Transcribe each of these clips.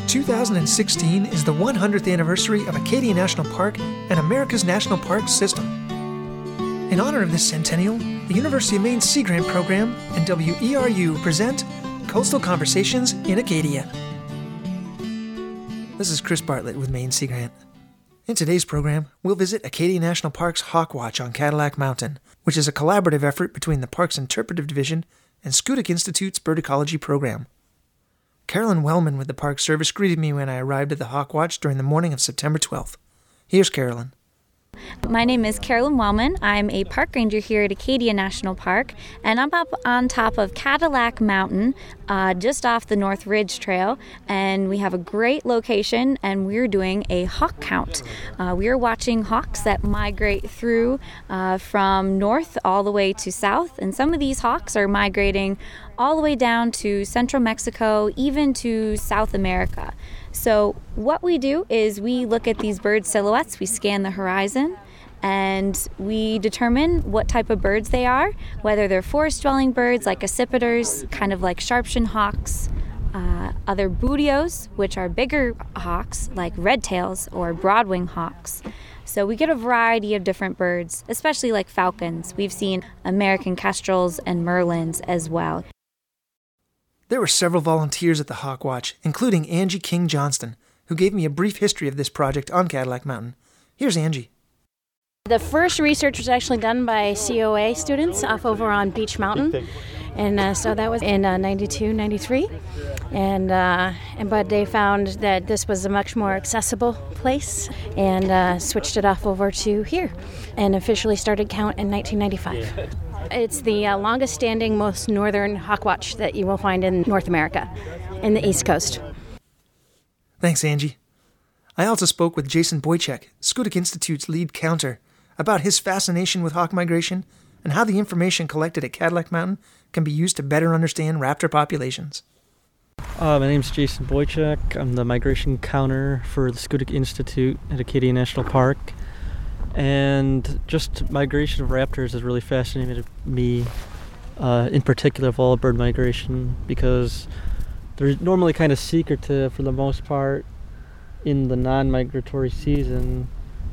2016 is the 100th anniversary of Acadia National Park and America's National Park System. In honor of this centennial, the University of Maine Sea Grant Program and WERU present Coastal Conversations in Acadia. This is Chris Bartlett with Maine Sea Grant. In today's program, we'll visit Acadia National Park's Hawk Watch on Cadillac Mountain, which is a collaborative effort between the Park's Interpretive Division and Schoodic Institute's Bird Ecology Program. Carolyn Wellman with the Park Service greeted me when I arrived at the Hawk Watch during the morning of September 12th. Here's Carolyn. My name is Carolyn Wellman. I'm a park ranger here at Acadia National Park, and I'm up on top of Cadillac Mountain, just off the North Ridge Trail, and we have a great location, and we're doing a hawk count. We're watching hawks that migrate through from north all the way to south, and some of these hawks are migrating all the way down to central Mexico, even to South America. So what we do is we look at these bird silhouettes, we scan the horizon, and we determine what type of birds they are, whether they're forest-dwelling birds like accipiters, kind of like sharp-shinned hawks, other bootios, which are bigger hawks like red-tails or broadwing hawks. So we get a variety of different birds, especially like falcons. We've seen American kestrels and merlins as well. There were several volunteers at the Hawk Watch, including Angie King Johnston, who gave me a brief history of this project on Cadillac Mountain. Here's Angie. The first research was actually done by COA students off over on Beech Mountain, and so that was in 92, 93. But they found that this was a much more accessible place and switched it off over to here and officially started count in 1995. It's the longest-standing, most northern hawk watch that you will find in North America, in the East Coast. Thanks, Angie. I also spoke with Jason Boychek, Schoodic Institute's lead counter, about his fascination with hawk migration and how the information collected at Cadillac Mountain can be used to better understand raptor populations. My name's Jason Boychek. I'm the migration counter for the Schoodic Institute at Acadia National Park. And just migration of raptors has really fascinated me, in particular of all bird migration, because they're normally kind of secretive for the most part in the non-migratory season.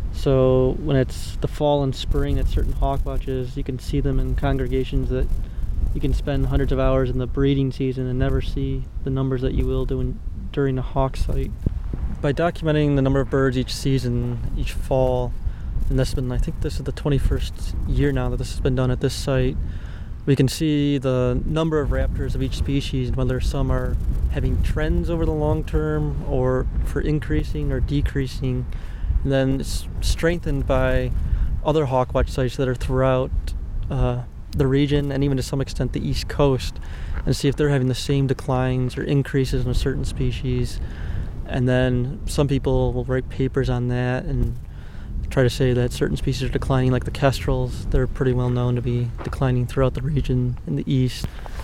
So when it's the fall and spring at certain hawk watches, you can see them in congregations that you can spend hundreds of hours in the breeding season and never see the numbers that you will during the hawk site. By documenting the number of birds each season, each fall, and I think this is the 21st year now that this has been done at this site, we can see the number of raptors of each species, whether some are having trends over the long term or for increasing or decreasing. And then it's strengthened by other hawk watch sites that are throughout the region and even to some extent the East Coast, and see if they're having the same declines or increases in a certain species. And then some people will write papers on that and try to say that certain species are declining, like the kestrels. They're pretty well known to be declining throughout the region in the east.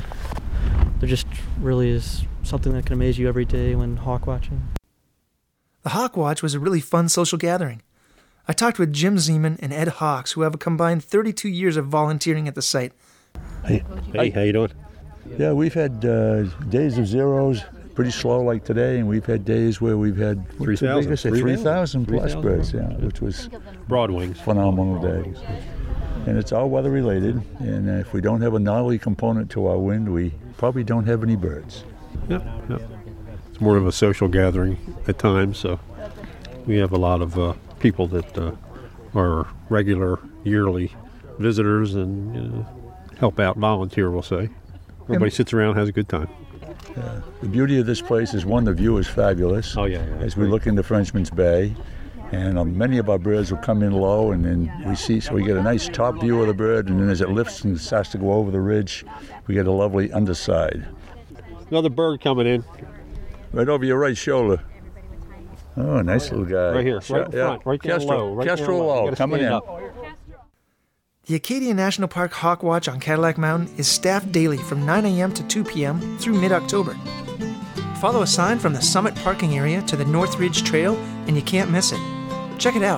There just really is something that can amaze you every day when hawk watching. The Hawk Watch was a really fun social gathering. I talked with Jim Zeman and Ed Hawks, who have a combined 32 years of volunteering at the site. Hey, how you doing? Yeah, we've had days of zeros, pretty slow like today, and we've had days where we've had 3,000 plus birds, which was broadwings, phenomenal days. And it's all weather related, and if we don't have a gnarly component to our wind, we probably don't have any birds. Yeah. It's more of a social gathering at times, so we have a lot of people that are regular yearly visitors and help out, volunteer, we'll say. Everybody sits around, has a good time. The beauty of this place is, one, the view is fabulous. Oh, yeah. As we look into Frenchman's Bay, and many of our birds will come in low, and then we get a nice top view of the bird, and then as it lifts and starts to go over the ridge, we get a lovely underside. Another bird coming in. Right over your right shoulder. Oh, nice little guy. Right here, right in front, right down low. Kestrel low, coming in. The Acadia National Park Hawk Watch on Cadillac Mountain is staffed daily from 9 a.m. to 2 p.m. through mid-October. Follow a sign from the Summit parking area to the North Ridge Trail, and you can't miss it. Check it out.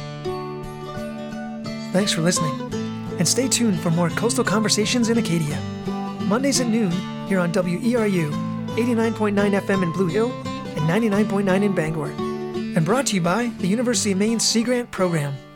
Thanks for listening, and stay tuned for more Coastal Conversations in Acadia. Mondays at noon here on WERU, 89.9 FM in Blue Hill, and 99.9 in Bangor. And brought to you by the University of Maine's Sea Grant Program.